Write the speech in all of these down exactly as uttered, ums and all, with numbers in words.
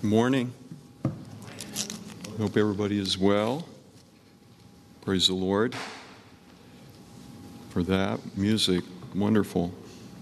Morning. Hope everybody is well. Praise the Lord for that. Music, wonderful.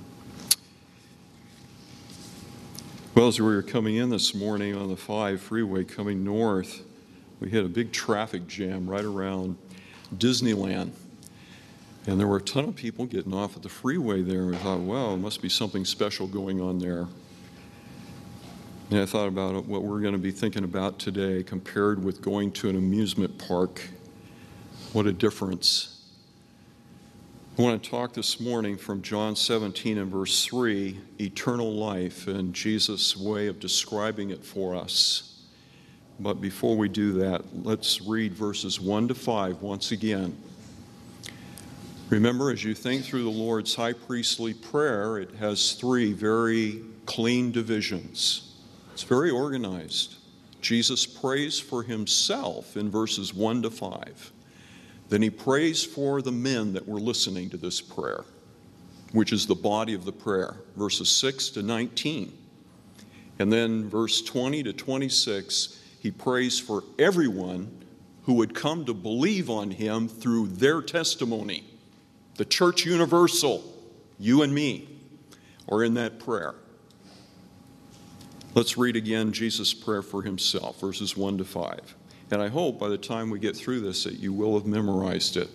Well, as we were coming in this morning on the five freeway coming north, we hit a big traffic jam right around Disneyland. And there were a ton of people getting off at the freeway there. We thought, well, there must be something special going on there. And I thought about what we're going to be thinking about today compared with going to an amusement park. What a difference. I want to talk this morning from John seventeen and verse three, eternal life, and Jesus' way of describing it for us. But before we do that, let's read verses one to five once again. Remember, as you think through the Lord's high priestly prayer, it has three very clean divisions. It's very organized. Jesus prays for himself in verses one to five. Then he prays for the men that were listening to this prayer, which is the body of the prayer, verses six to nineteen. And then verse twenty to twenty-six, he prays for everyone who would come to believe on him through their testimony. The church universal, you and me, are in that prayer. Let's read again Jesus' prayer for himself, verses one to five. And I hope by the time we get through this that you will have memorized it.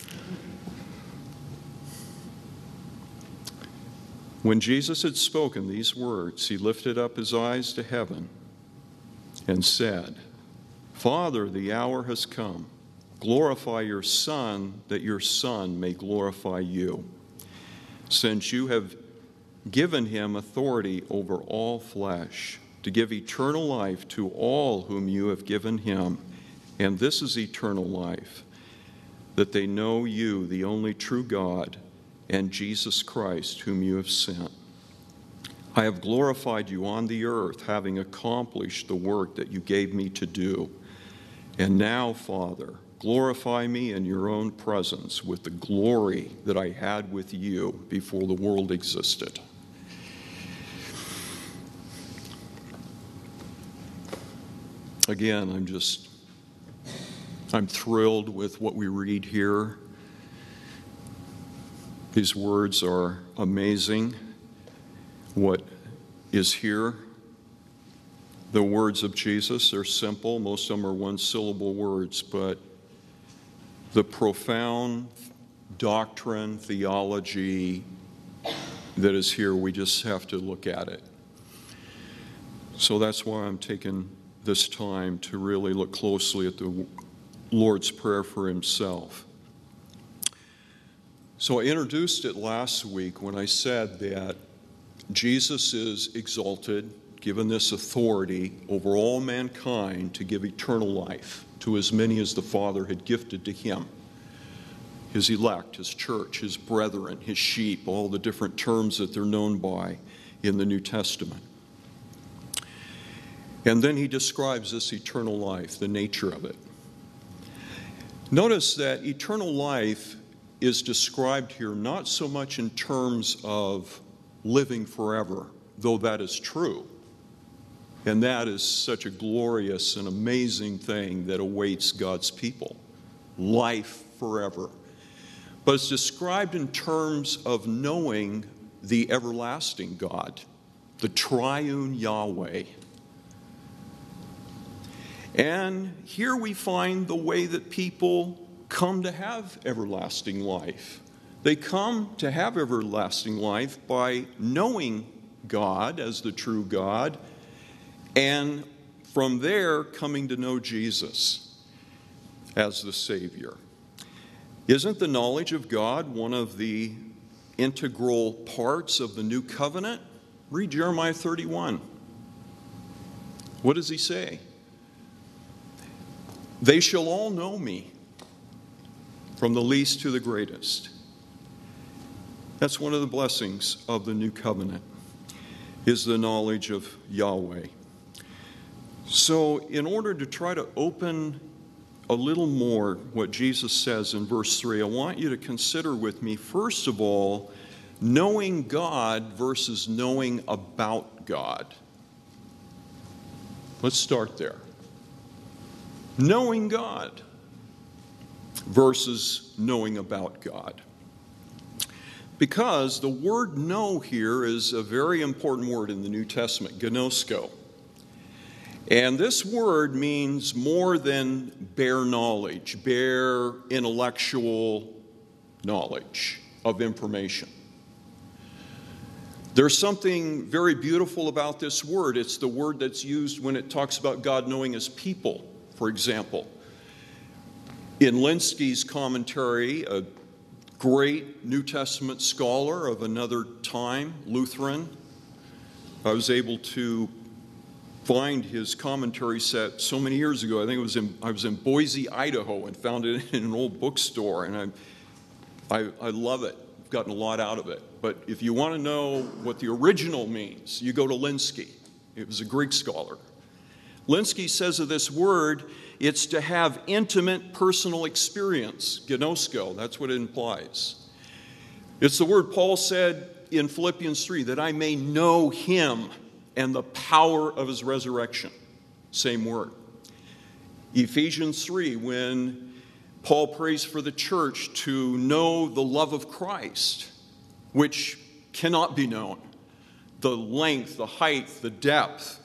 When Jesus had spoken these words, he lifted up his eyes to heaven and said, Father, the hour has come. Glorify your Son, that your Son may glorify you, since you have given him authority over all flesh, to give eternal life to all whom you have given him. And this is eternal life, that they know you, the only true God, and Jesus Christ, whom you have sent. I have glorified you on the earth, having accomplished the work that you gave me to do. And now, Father, glorify me in your own presence with the glory that I had with you before the world existed. Again, I'm just, I'm thrilled with what we read here. These words are amazing. What is here? The words of Jesus are simple. Most of them are one-syllable words, but the profound doctrine, theology that is here, we just have to look at it. So that's why I'm taking this time to really look closely at the Lord's Prayer for himself. So I introduced it last week when I said that Jesus is exalted, given this authority over all mankind to give eternal life to as many as the Father had gifted to him. His elect, his church, his brethren, his sheep, all the different terms that they're known by in the New Testament. And then he describes this eternal life, the nature of it. Notice that eternal life is described here not so much in terms of living forever, though that is true. And that is such a glorious and amazing thing that awaits God's people. Life forever. But it's described in terms of knowing the everlasting God, the triune Yahweh. And here we find the way that people come to have everlasting life. They come to have everlasting life by knowing God as the true God, and from there coming to know Jesus as the Savior. Isn't the knowledge of God one of the integral parts of the new covenant? Read Jeremiah thirty-one. What does he say? They shall all know me, from the least to the greatest. That's one of the blessings of the new covenant, is the knowledge of Yahweh. So in order to try to open a little more what Jesus says in verse three, I want you to consider with me, first of all, knowing God versus knowing about God. Let's start there. Knowing God versus knowing about God. Because the word know here is a very important word in the New Testament, gnosko. And this word means more than bare knowledge, bare intellectual knowledge of information. There's something very beautiful about this word. It's the word that's used when it talks about God knowing his people, for example. In Lenski's commentary, a great New Testament scholar of another time, Lutheran, I was able to find his commentary set so many years ago. I think it was in I was in Boise, Idaho, and found it in an old bookstore, and I I, I love it. I've gotten a lot out of it. But if you want to know what the original means, you go to Lenski. It was a Greek scholar. Lenski says of this word, it's to have intimate personal experience, gnosko. That's what it implies. It's the word Paul said in Philippians three, that I may know him and the power of his resurrection. Same word. Ephesians three, when Paul prays for the church to know the love of Christ, which cannot be known. The length, the height, the depth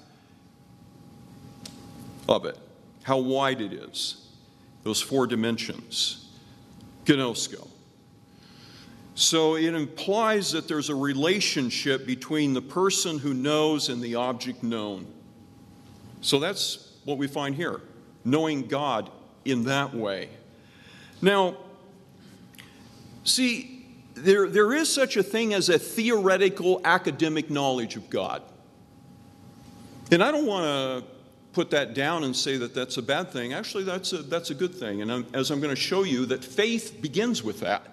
of it. How wide it is. Those four dimensions. Gnosko. So it implies that there's a relationship between the person who knows and the object known. So that's what we find here, knowing God in that way. Now, see, there, there is such a thing as a theoretical academic knowledge of God. And I don't want to put that down and say that that's a bad thing. Actually, that's a, that's a good thing. And I'm, as I'm going to show you, that faith begins with that.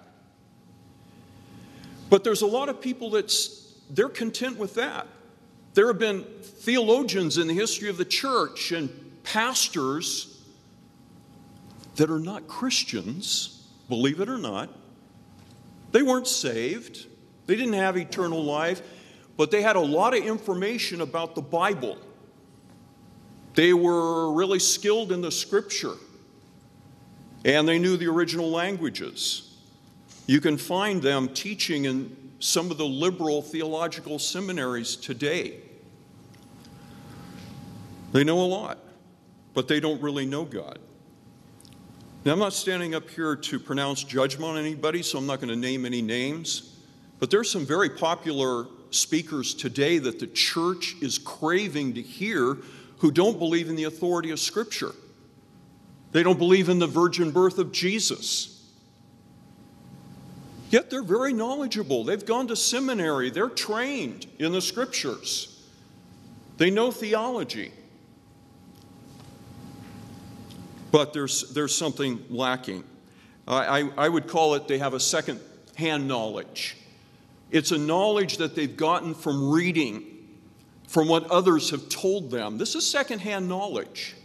But there's a lot of people that's, they're content with that. There have been theologians in the history of the church and pastors that are not Christians, believe it or not. They weren't saved. They didn't have eternal life, but they had a lot of information about the Bible. They were really skilled in the Scripture, and they knew the original languages. You can find them teaching in some of the liberal theological seminaries today. They know a lot, but they don't really know God. Now, I'm not standing up here to pronounce judgment on anybody, so I'm not going to name any names. But there's some very popular speakers today that the church is craving to hear who don't believe in the authority of Scripture. They don't believe in the virgin birth of Jesus. Yet they're very knowledgeable. They've gone to seminary. They're trained in the Scriptures. They know theology. But there's, there's something lacking. I, I, I would call it they have a second-hand knowledge. It's a knowledge that they've gotten from reading, from what others have told them. This is second-hand knowledge.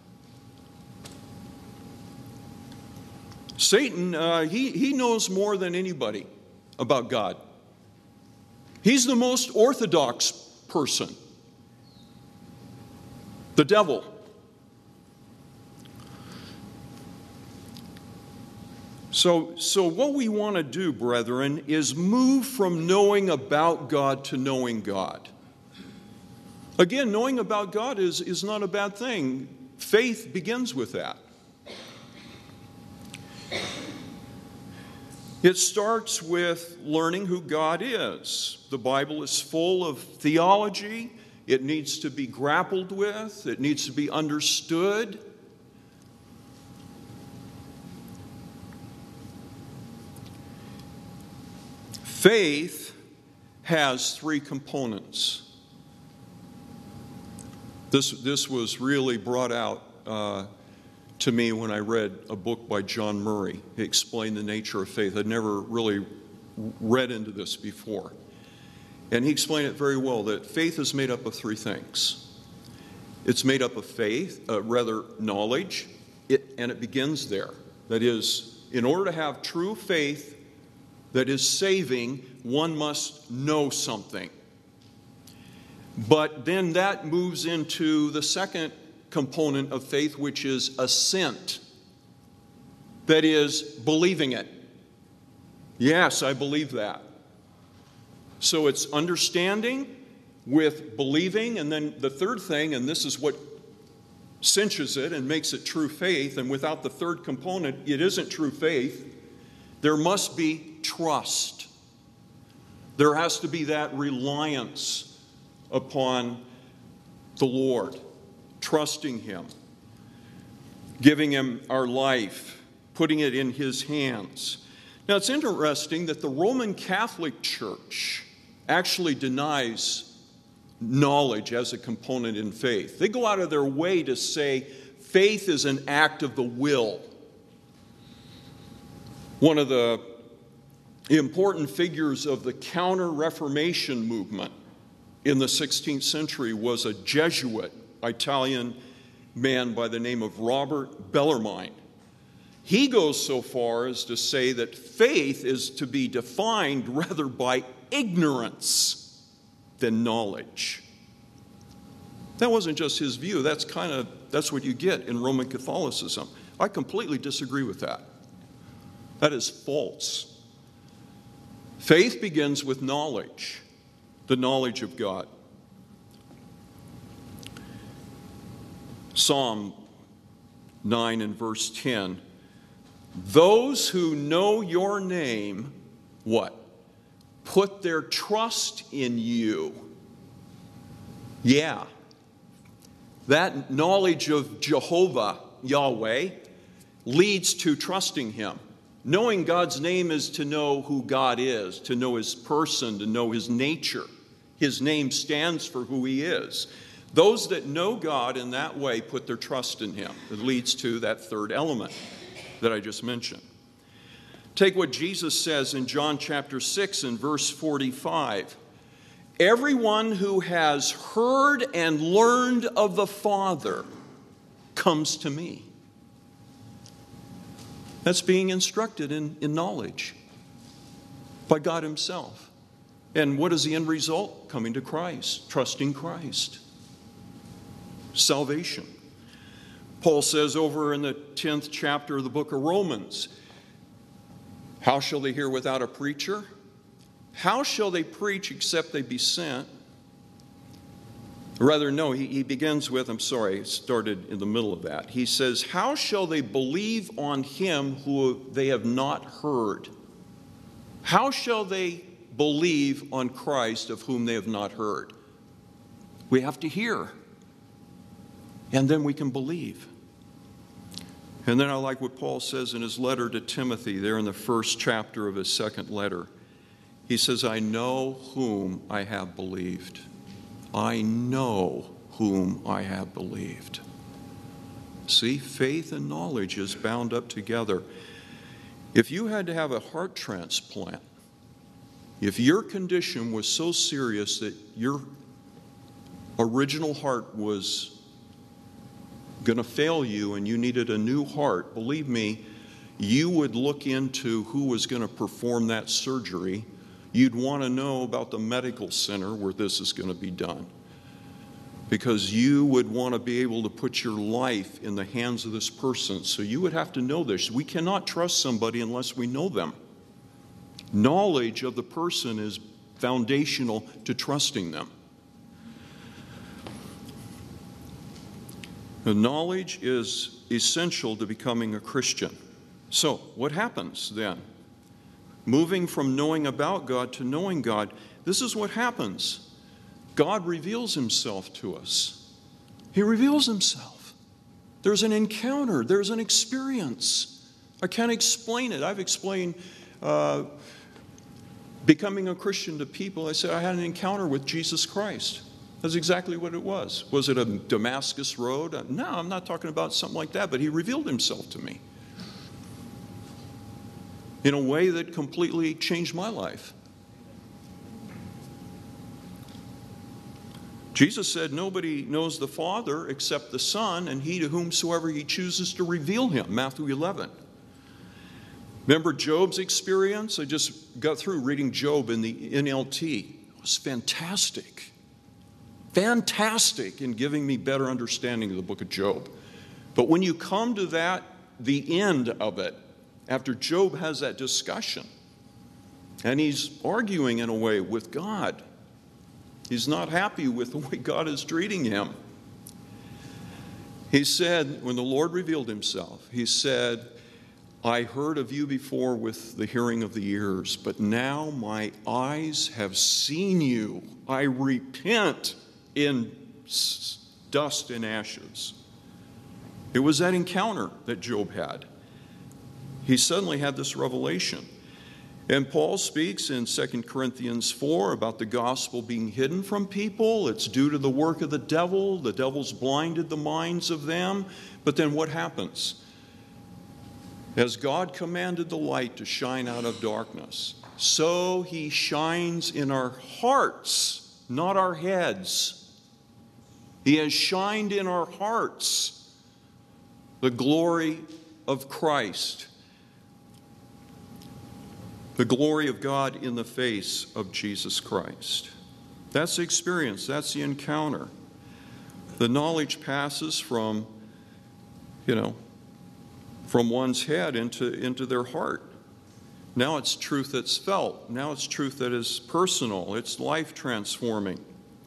Satan, uh, he, he knows more than anybody about God. He's the most orthodox person. The devil. So, so what we want to do, brethren, is move from knowing about God to knowing God. Again, knowing about God is, is not a bad thing. Faith begins with that. It starts with learning who God is. The Bible is full of theology. It needs to be grappled with. It needs to be understood. Faith has three components. This, this was really brought out uh, to me when I read a book by John Murray. He explained the nature of faith. I'd never really read into this before. And he explained it very well, that faith is made up of three things. It's made up of faith, uh, rather knowledge, it, and it begins there. That is, in order to have true faith that is saving, one must know something. But then that moves into the second component of faith, which is assent. That is, believing it. Yes, I believe that. So it's understanding with believing, and then the third thing, and this is what cinches it and makes it true faith, and without the third component, it isn't true faith. There must be trust. There has to be that reliance upon the Lord, trusting Him, giving Him our life, putting it in His hands. Now, it's interesting that the Roman Catholic Church actually denies knowledge as a component in faith. They go out of their way to say faith is an act of the will. One of the important figures of the Counter-Reformation movement in the sixteenth century was a Jesuit Italian man by the name of Robert Bellarmine. He goes so far as to say that faith is to be defined rather by ignorance than knowledge. That wasn't just his view. That's kind of, that's what you get in Roman Catholicism. I completely disagree with that. That is false. Faith begins with knowledge, the knowledge of God. Psalm nine and verse ten. Those who know your name, what? Put their trust in you. Yeah. That knowledge of Jehovah, Yahweh, leads to trusting Him. Knowing God's name is to know who God is, to know His person, to know His nature. His name stands for who He is. Those that know God in that way put their trust in Him. It leads to that third element that I just mentioned. Take what Jesus says in John chapter six and verse forty-five. Everyone who has heard and learned of the Father comes to me. That's being instructed in, in knowledge by God Himself. And what is the end result? Coming to Christ, trusting Christ. Salvation. Paul says over in the tenth chapter of the book of Romans, how shall they hear without a preacher? How shall they preach except they be sent? Rather, no, he, he begins with, I'm sorry, I started in the middle of that. He says, how shall they believe on Him who they have not heard? How shall they believe on Christ of whom they have not heard? We have to hear, and then we can believe. And then I like what Paul says in his letter to Timothy, there in the first chapter of his second letter. He says, I know whom I have believed. I know whom I have believed. See, faith and knowledge is bound up together. If you had to have a heart transplant, if your condition was so serious that your original heart was going to fail you and you needed a new heart, believe me, you would look into who was going to perform that surgery. You'd want to know about the medical center where this is going to be done, because you would want to be able to put your life in the hands of this person. So you would have to know this. We cannot trust somebody unless we know them. Knowledge of the person is foundational to trusting them. The knowledge is essential to becoming a Christian. So, what happens then? Moving from knowing about God to knowing God, this is what happens. God reveals Himself to us. He reveals Himself. There's an encounter. There's an experience. I can't explain it. I've explained uh, becoming a Christian to people. I said, I had an encounter with Jesus Christ. That's exactly what it was. Was it a Damascus road? No, I'm not talking about something like that, but He revealed Himself to me in a way that completely changed my life. Jesus said, nobody knows the Father except the Son, and He to whomsoever He chooses to reveal Him, Matthew eleven. Remember Job's experience? I just got through reading Job in the N L T. It was fantastic. fantastic in giving me better understanding of the book of Job. But when you come to that, the end of it, after Job has that discussion, and he's arguing in a way with God, he's not happy with the way God is treating him. He said, when the Lord revealed himself, he said, I heard of you before with the hearing of the ears, but now my eyes have seen you. I repent in dust and ashes. It was that encounter that Job had. He suddenly had this revelation. And Paul speaks in Second Corinthians four about the gospel being hidden from people. It's due to the work of the devil. The devil's blinded the minds of them. But then what happens? As God commanded the light to shine out of darkness, so he shines in our hearts, not our heads. He has shined in our hearts the glory of Christ, the glory of God in the face of Jesus Christ. That's the experience. That's the encounter. The knowledge passes from, you know, from one's head into, into their heart. Now it's truth that's felt. Now it's truth that is personal. It's life transforming.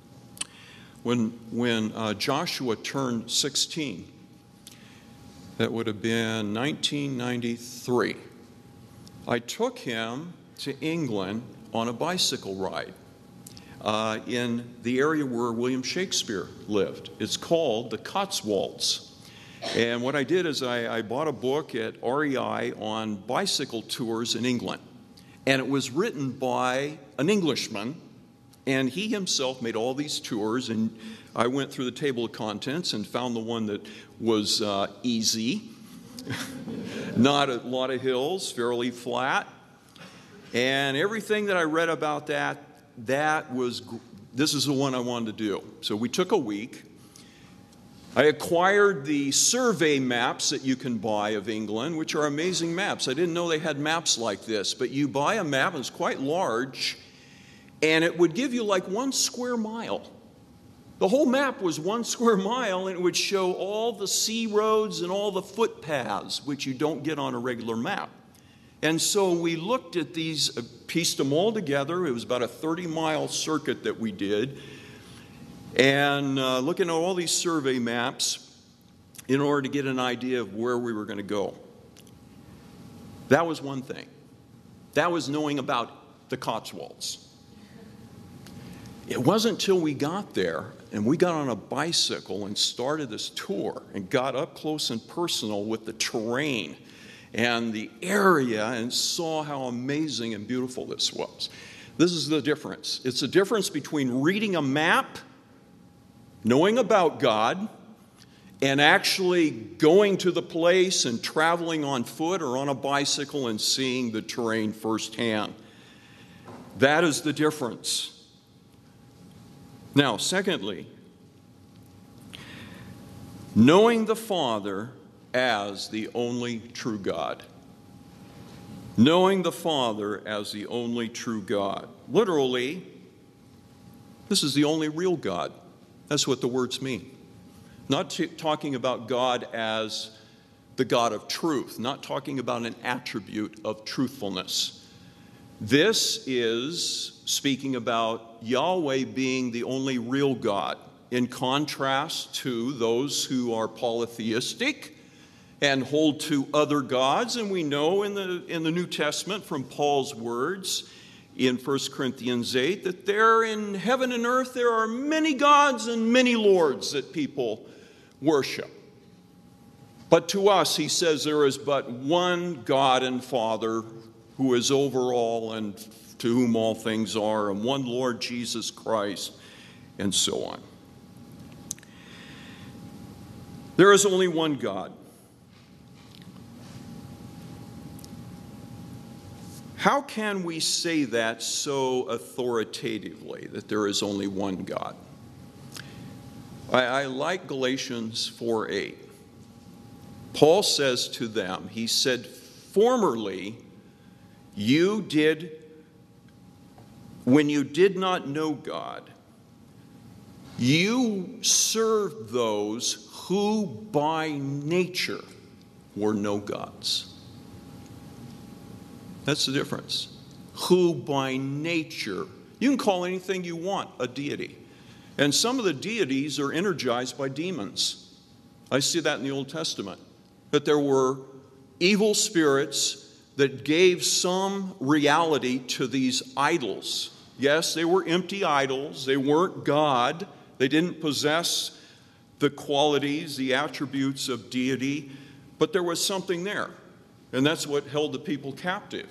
When, when uh, Joshua turned sixteen, that would have been nineteen ninety-three, I took him to England on a bicycle ride uh, in the area where William Shakespeare lived. It's called the Cotswolds. And what I did is I, I bought a book at R E I on bicycle tours in England. And it was written by an Englishman, and he himself made all these tours. And I went through the table of contents and found the one that was uh, easy, not a lot of hills, fairly flat. And everything that I read about that, that was, this is the one I wanted to do. So we took a week. I acquired the survey maps that you can buy of England, which are amazing maps. I didn't know they had maps like this, but you buy a map, and it's quite large, and it would give you like one square mile. The whole map was one square mile, and it would show all the sea roads and all the footpaths, which you don't get on a regular map. And so we looked at these, pieced them all together. It was about a thirty-mile circuit that we did. And uh, looking at all these survey maps in order to get an idea of where we were going to go. That was one thing. That was knowing about the Cotswolds. It wasn't until we got there and we got on a bicycle and started this tour and got up close and personal with the terrain and the area and saw how amazing and beautiful this was. This is the difference. It's the difference between reading a map, knowing about God, and actually going to the place and traveling on foot or on a bicycle and seeing the terrain firsthand. That is the difference. Now, secondly, knowing the Father as the only true God. Knowing the Father as the only true God. Literally, this is the only real God. That's what the words mean. Not t- talking about God as the God of truth, not talking about an attribute of truthfulness. This is speaking about Yahweh being the only real God, in contrast to those who are polytheistic and hold to other gods. And we know in the, in the New Testament from Paul's words in First Corinthians eight, that there in heaven and earth there are many gods and many lords that people worship. But to us, he says, there is but one God and Father who is over all and to whom all things are, and one Lord Jesus Christ, and so on. There is only one God. How can we say that so authoritatively, that there is only one God? I, I like Galatians four eight. Paul says to them, he said, formerly you did, when you did not know God, You served those who by nature were no gods. That's the difference. Who by nature, you can call anything you want a deity. And some of the deities are energized by demons. I see that in the Old Testament. That there were evil spirits that gave some reality to these idols. Yes, they were empty idols. They weren't God. They didn't possess the qualities, the attributes of deity. But there was something there. And that's what held the people captive.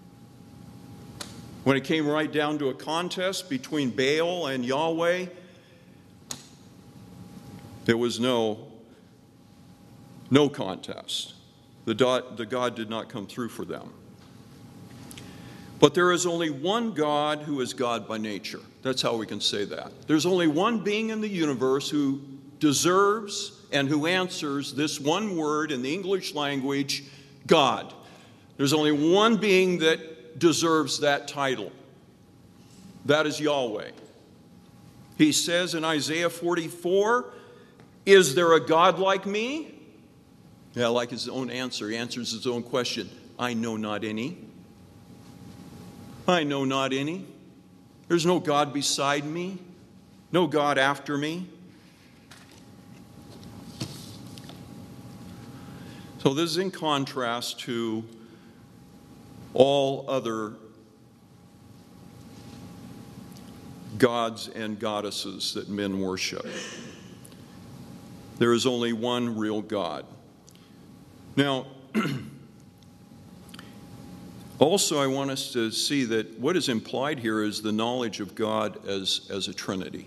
When it came right down to a contest between Baal and Yahweh, there was no, no contest. The, dot, the God did not come through for them. But there is only one God who is God by nature. That's how we can say that. There's only one being in the universe who deserves and who answers this one word in the English language, God. There's only one being that deserves that title. That is Yahweh. He says in Isaiah forty-four, is there a God like me? Yeah, like his own answer. He answers his own question. I know not any. I know not any. There's no God beside me. No God after me. So this is in contrast to all other gods and goddesses that men worship. There is only one real God. Now, also I want us to see that what is implied here is the knowledge of God as, as a Trinity.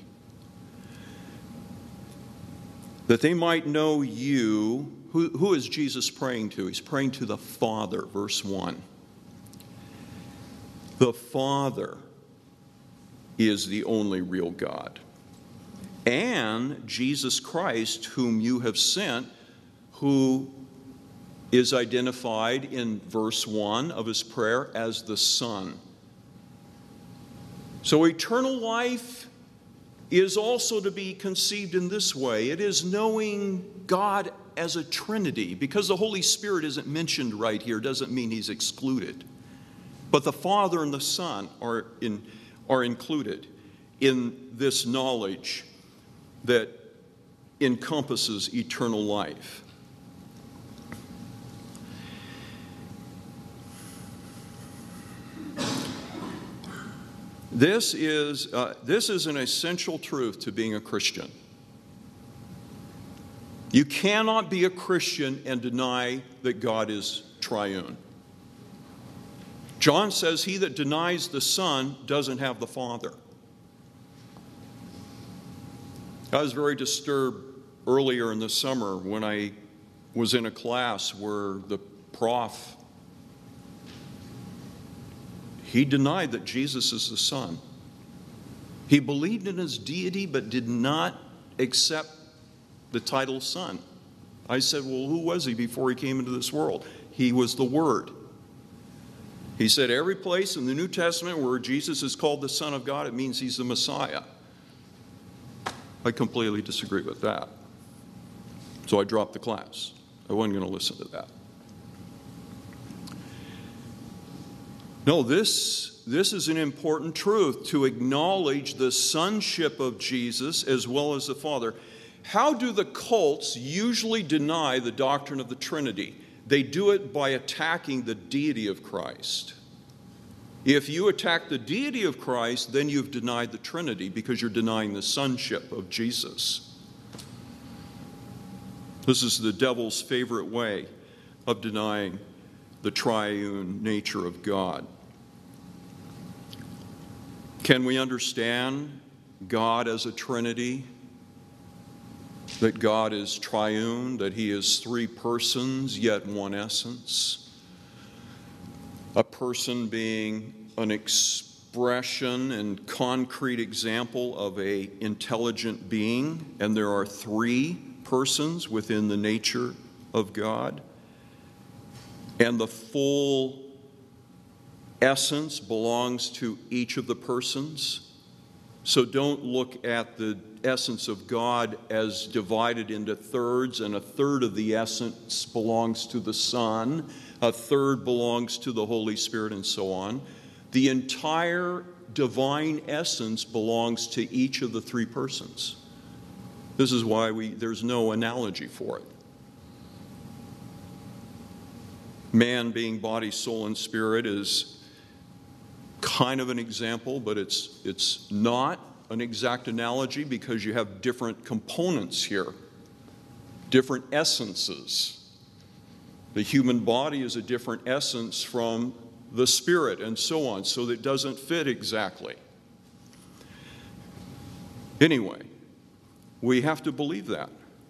That they might know you. Who, who is Jesus praying to? He's praying to the Father, verse one. The Father is the only real God. And Jesus Christ, whom you have sent, who is identified in verse one of his prayer as the Son. So eternal life is also to be conceived in this way. It is knowing God as a Trinity. Because the Holy Spirit isn't mentioned right here doesn't mean he's excluded. But the Father and the Son are, in, are included in this knowledge that encompasses eternal life. This is, uh, this is an essential truth to being a Christian. You cannot be a Christian and deny that God is triune. John says he that denies the Son doesn't have the Father. I was very disturbed earlier in the summer when I was in a class where the prof, he denied that Jesus is the Son. He believed in his deity but did not accept the title Son. I said, well, who was he before he came into this world? He was the Word. He said every place in the New Testament where Jesus is called the Son of God, it means he's the Messiah. I completely disagree with that. So I dropped the class. I wasn't going to listen to that. No, this, this is an important truth, to acknowledge the sonship of Jesus as well as the Father. How do the cults usually deny the doctrine of the Trinity? They do it by attacking the deity of Christ. If you attack the deity of Christ, then you've denied the Trinity because you're denying the sonship of Jesus. This is the devil's favorite way of denying the triune nature of God. Can we understand God as a Trinity? That God is triune, that he is three persons, yet one essence. A person being an expression and concrete example of an intelligent being, and there are three persons within the nature of God. And the full essence belongs to each of the persons. So don't look at the essence of God as divided into thirds, and a third of the essence belongs to the Son, a third belongs to the Holy Spirit, and so on. The entire divine essence belongs to each of the three persons. This is why we there's no analogy for it. Man being body, soul, and spirit is kind of an example, but it's it's not an exact analogy because you have different components here, different essences. The human body is a different essence from the spirit, and so on, so that it doesn't fit exactly. Anyway, we have to believe that.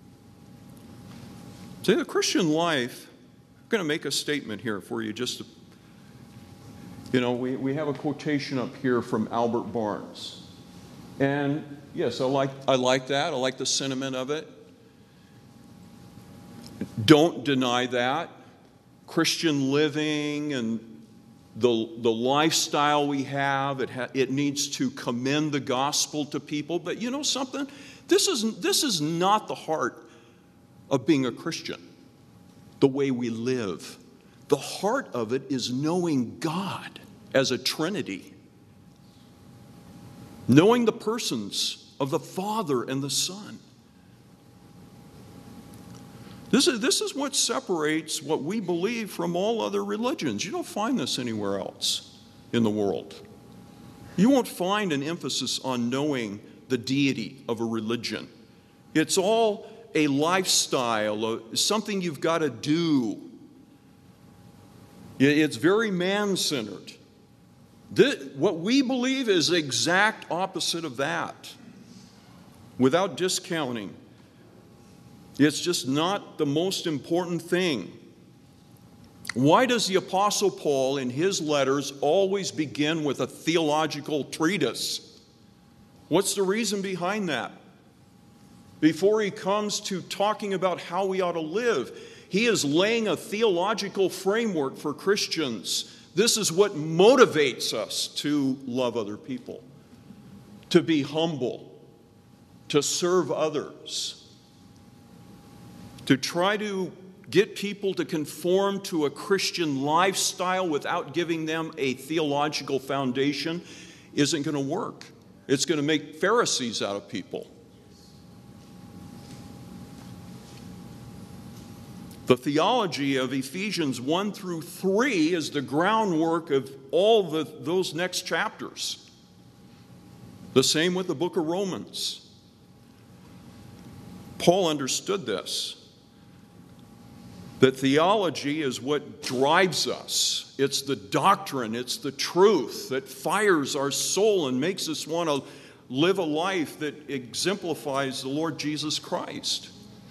See, the Christian life, I'm going to make a statement here for you just to, you know, we, we have a quotation up here from Albert Barnes. And yes, I like I like that. I like the sentiment of it. Don't deny that. Christian living and the, the lifestyle we have, it, ha, it needs to commend the gospel to people. But you know something? This is, this is not the heart of being a Christian, the way we live. The heart of it is knowing God as a Trinity, knowing the persons of the Father and the Son. This is, this is what separates what we believe from all other religions. You don't find this anywhere else in the world. You won't find an emphasis on knowing the deity of a religion. It's all a lifestyle, something you've got to do. It's very man-centered. This, what we believe is the exact opposite of that, without discounting. It's just not the most important thing. Why does the Apostle Paul in his letters always begin with a theological treatise? What's the reason behind that? Before he comes to talking about how we ought to live, he is laying a theological framework for Christians. This is what motivates us to love other people, to be humble, to serve others, to try to get people to conform to a Christian lifestyle without giving them a theological foundation isn't going to work. It's going to make Pharisees out of people. The theology of Ephesians one through three is the groundwork of all the, those next chapters. The same with the book of Romans. Paul understood this, that theology is what drives us. It's the doctrine, it's the truth that fires our soul and makes us want to live a life that exemplifies the Lord Jesus Christ.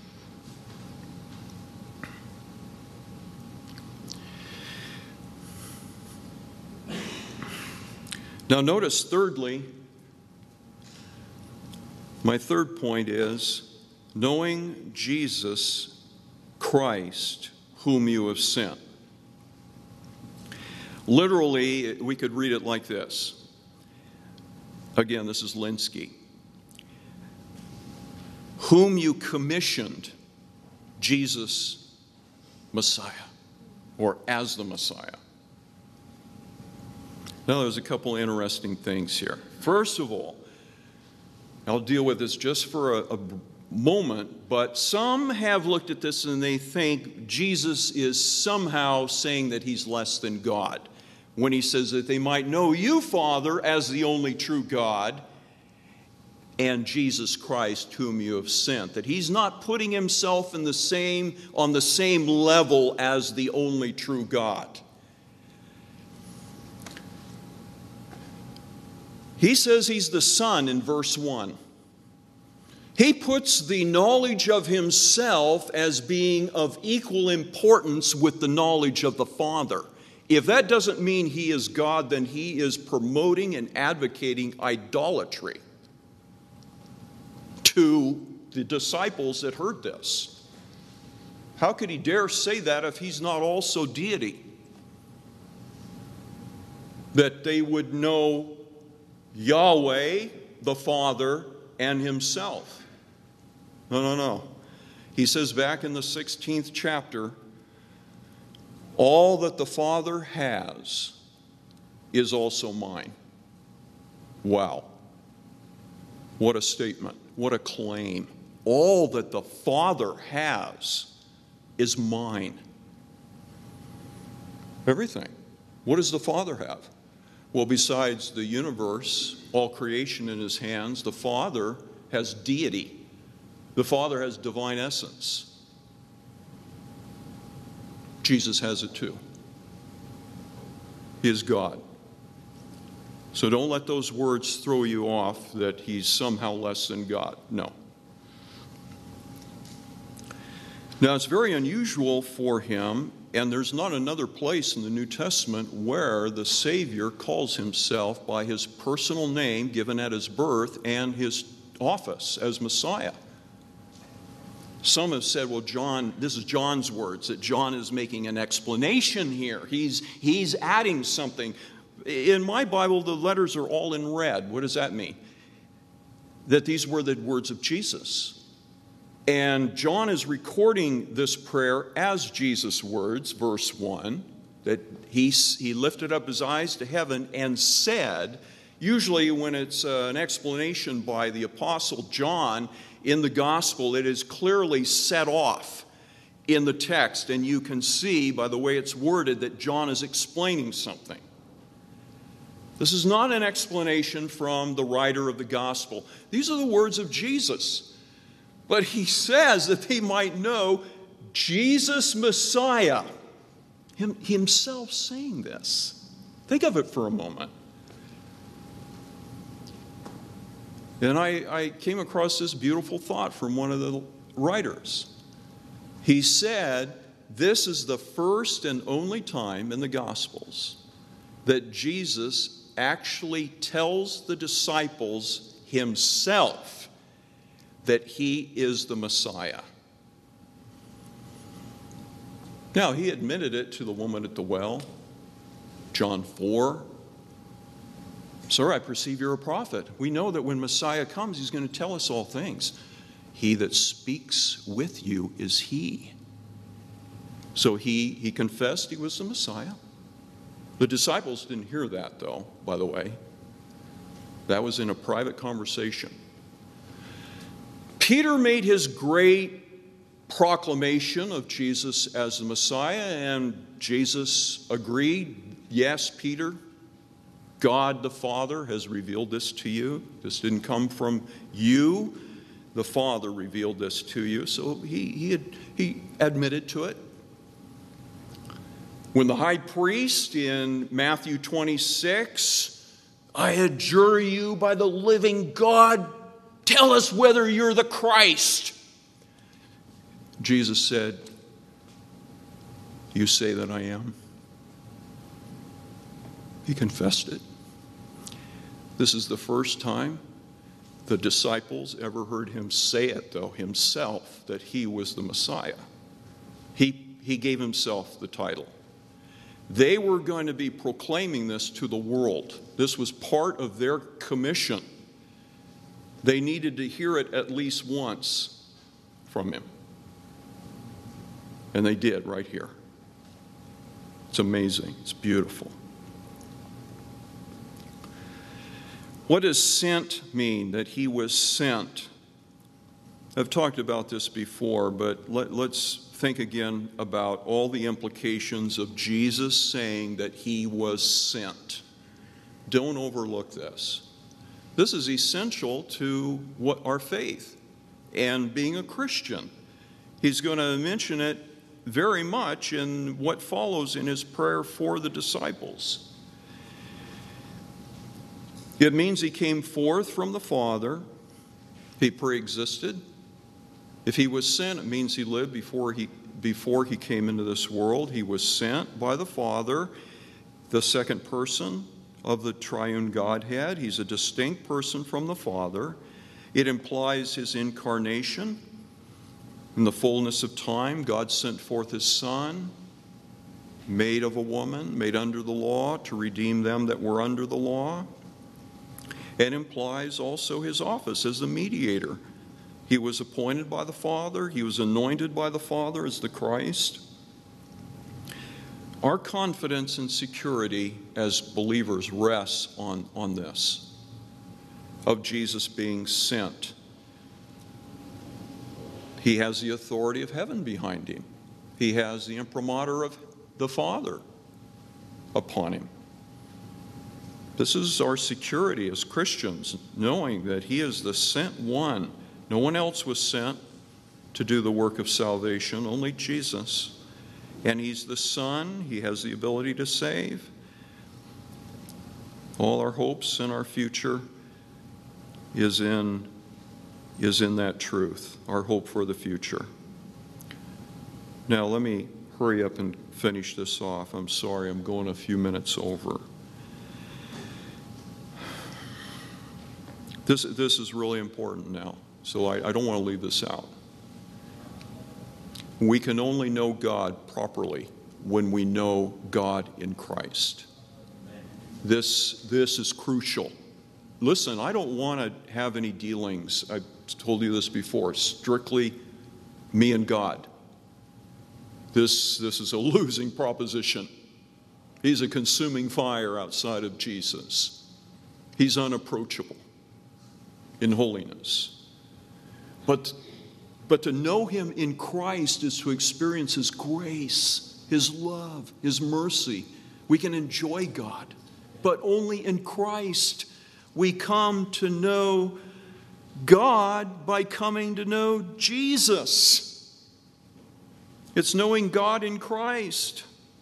Now notice, thirdly, my third point is knowing Jesus Christ, whom you have sent. Literally, we could read it like this. Again, this is Linsky. Whom you commissioned, Jesus Messiah, or as the Messiah. Now, there's a couple interesting things here. First of all, I'll deal with this just for a, a moment, but some have looked at this and they think Jesus is somehow saying that he's less than God when he says that they might know you, Father, as the only true God, and Jesus Christ, whom you have sent. That he's not putting himself in the same, on the same level as the only true God. He says he's the Son in verse one. He puts the knowledge of himself as being of equal importance with the knowledge of the Father. If that doesn't mean he is God, then he is promoting and advocating idolatry to the disciples that heard this. How could he dare say that if he's not also deity? That they would know Yahweh, the Father and himself. No, no, no. He says back in the sixteenth chapter, all that the Father has is also mine. Wow. What a statement. What a claim. All that the Father has is mine. Everything. What does the Father have? Well, besides the universe, all creation in his hands, the Father has deity. The Father has divine essence. Jesus has it too. He is God. So don't let those words throw you off that he's somehow less than God. No. Now, it's very unusual for him, and there's not another place in the New Testament where the Savior calls himself by his personal name given at his birth and his office as Messiah. Some have said, well, John, this is John's words, that John is making an explanation here. He's, he's adding something. In my Bible, the letters are all in red. What does that mean? That these were the words of Jesus. And John is recording this prayer as Jesus' words, verse one, that he, he lifted up his eyes to heaven and said, usually when it's uh, an explanation by the Apostle John in the Gospel, it is clearly set off in the text, and you can see by the way it's worded that John is explaining something. This is not an explanation from the writer of the Gospel. These are the words of Jesus. But he says that they might know Jesus Messiah, him, himself saying this. Think of it for a moment. And I, I came across this beautiful thought from one of the writers. He said, this is the first and only time in the Gospels that Jesus actually tells the disciples himself that he is the Messiah. Now, he admitted it to the woman at the well, John four. Sir, I perceive you're a prophet. We know that when Messiah comes, he's going to tell us all things. He that speaks with you is he. So he, he confessed he was the Messiah. The disciples didn't hear that, though, by the way. That was in a private conversation. Peter made his great proclamation of Jesus as the Messiah, and Jesus agreed, yes, Peter, God the Father has revealed this to you. This didn't come from you. The Father revealed this to you. So he, he, had, he admitted to it. When the high priest in Matthew twenty-six, I adjure you by the living God, tell us whether you're the Christ. Jesus said, you say that I am. He confessed it. This is the first time the disciples ever heard him say it, though, himself, that he was the Messiah. He, he gave himself the title. They were going to be proclaiming this to the world. This was part of their commission. They needed to hear it at least once from him. And they did right here. It's amazing. It's beautiful. What does sent mean, that he was sent? I've talked about this before, but let, let's think again about all the implications of Jesus saying that he was sent. Don't overlook this. This is essential to what our faith and being a Christian. He's going to mention it very much in what follows in his prayer for the disciples. It means he came forth from the Father. He pre-existed. If he was sent, it means he lived before he, before he came into this world. He was sent by the Father, the second person of the triune Godhead. He's a distinct person from the Father. It implies his incarnation. In the fullness of time, God sent forth his Son, made of a woman, made under the law, to redeem them that were under the law. and implies also his office as the mediator. He was appointed by the Father. He was anointed by the Father as the Christ. Our confidence and security as believers rests on, on this, of Jesus being sent. He has the authority of heaven behind him. He has the imprimatur of the Father upon him. This is our security as Christians, knowing that he is the sent one. No one else was sent to do the work of salvation, only Jesus. And he's the Son. He has the ability to save. All our hopes and our future is in, is in that truth, our hope for the future. Now, let me hurry up and finish this off. I'm sorry, I'm going a few minutes over. This, this is really important now, so I, I don't want to leave this out. We can only know God properly when we know God in Christ. This, this is crucial. Listen, I don't want to have any dealings, I've told you this before, strictly me and God. This, this is a losing proposition. He's a consuming fire outside of Jesus. He's unapproachable in holiness. But But to know him in Christ is to experience his grace, his love, his mercy. We can enjoy God, but only in Christ. We come to know God by coming to know Jesus. It's knowing God in Christ.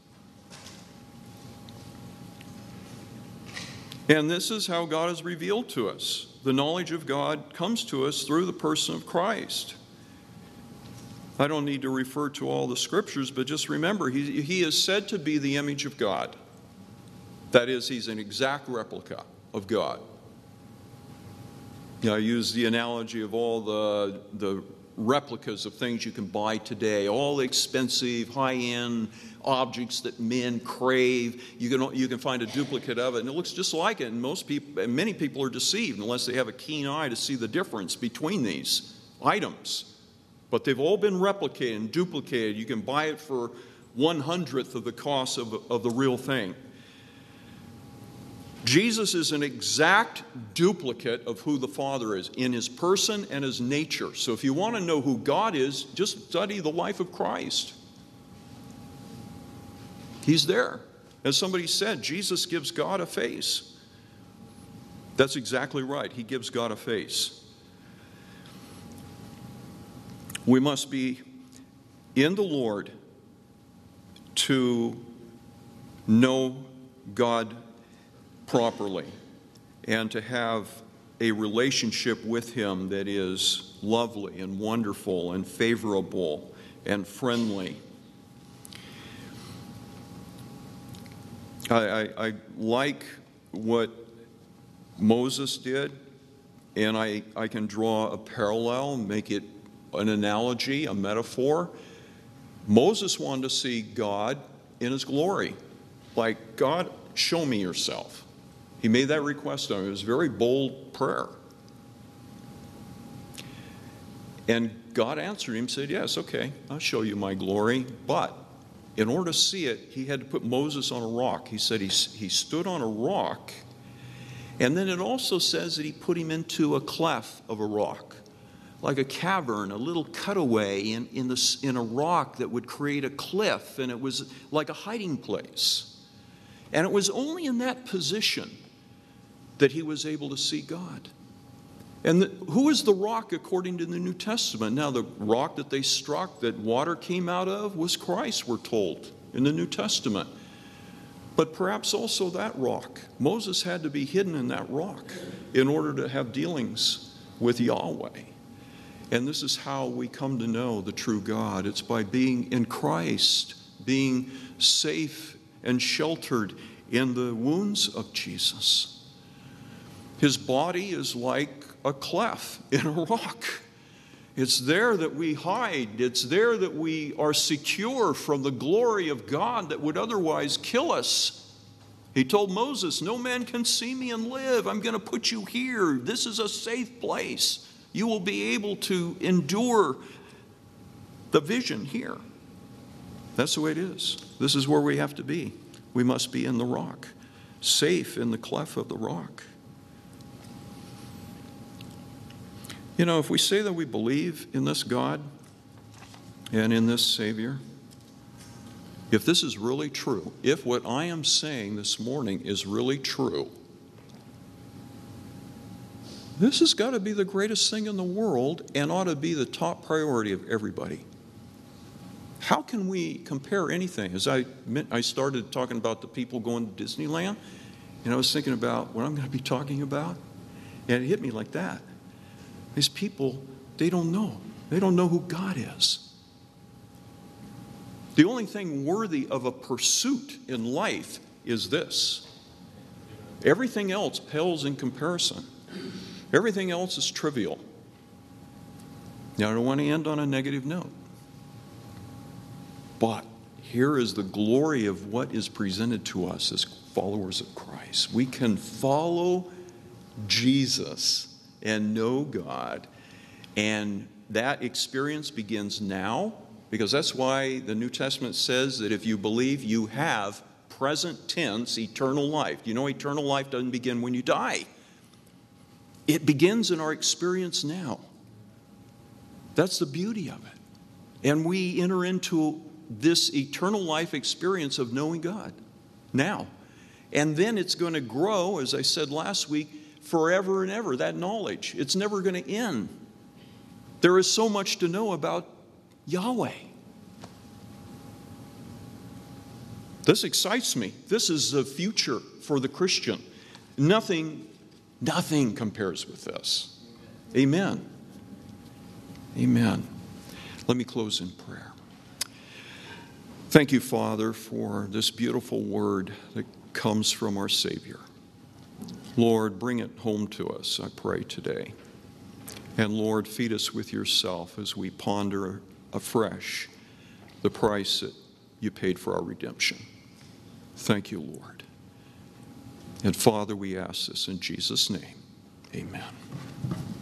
And this is how God is revealed to us. The knowledge of God comes to us through the person of Christ. I don't need to refer to all the scriptures, but just remember, he, he is said to be the image of God. That is, he's an exact replica of God. You know, I use the analogy of all the, the replicas of things you can buy today, all the expensive, high-end objects that men crave. You can, you can find a duplicate of it, and it looks just like it. And most people, and many people are deceived unless they have a keen eye to see the difference between these items. But they've all been replicated and duplicated. You can buy it for one hundredth of the cost of, of the real thing. Jesus is an exact duplicate of who the Father is in his person and his nature. So if you want to know who God is, just study the life of Christ. He's there. As somebody said, Jesus gives God a face. That's exactly right. He gives God a face. We must be in the Lord to know God properly and to have a relationship with him that is lovely and wonderful and favorable and friendly. I, I, I like what Moses did, and I, I can draw a parallel, make it an analogy, a metaphor. Moses wanted to see God in his glory. Like, God, show me yourself. He made that request of him. It was a very bold prayer. And God answered him, said, yes, okay, I'll show you my glory. But in order to see it, he had to put Moses on a rock. He said he, he stood on a rock. And then it also says that he put him into a cleft of a rock, like a cavern, a little cutaway in, in, the, in a rock that would create a cliff, and it was like a hiding place. And it was only in that position that he was able to see God. And the, who is the rock according to the New Testament? Now, the rock that they struck, that water came out of, was Christ, we're told, in the New Testament. But perhaps also that rock. Moses had to be hidden in that rock in order to have dealings with Yahweh. And this is how we come to know the true God. It's by being in Christ, being safe and sheltered in the wounds of Jesus. His body is like a cleft in a rock. It's there that we hide. It's there that we are secure from the glory of God that would otherwise kill us. He told Moses, no man can see me and live. I'm going to put you here. This is a safe place. You will be able to endure the vision here. That's the way it is. This is where we have to be. We must be in the rock, safe in the cleft of the rock. You know, if we say that we believe in this God and in this Savior, if this is really true, if what I am saying this morning is really true, this has got to be the greatest thing in the world and ought to be the top priority of everybody. How can we compare anything? As I I started talking about the people going to Disneyland, and I was thinking about what I'm going to be talking about, and it hit me like that. These people, they don't know. They don't know who God is. The only thing worthy of a pursuit in life is this. Everything else pales in comparison. Everything else is trivial. Now, I don't want to end on a negative note. But here is the glory of what is presented to us as followers of Christ. We can follow Jesus and know God. And that experience begins now, because that's why the New Testament says that if you believe, you have present tense eternal life. You know, eternal life doesn't begin when you die. It begins in our experience now. That's the beauty of it. And we enter into this eternal life experience of knowing God now. And then it's going to grow, as I said last week, forever and ever, that knowledge. It's never going to end. There is so much to know about Yahweh. This excites me. This is the future for the Christian. Nothing, nothing compares with this. Amen. Amen. Let me close in prayer. Thank you, Father, for this beautiful word that comes from our Savior. Lord, bring it home to us, I pray today. And Lord, feed us with yourself as we ponder afresh the price that you paid for our redemption. Thank you, Lord. And Father, we ask this in Jesus' name. Amen.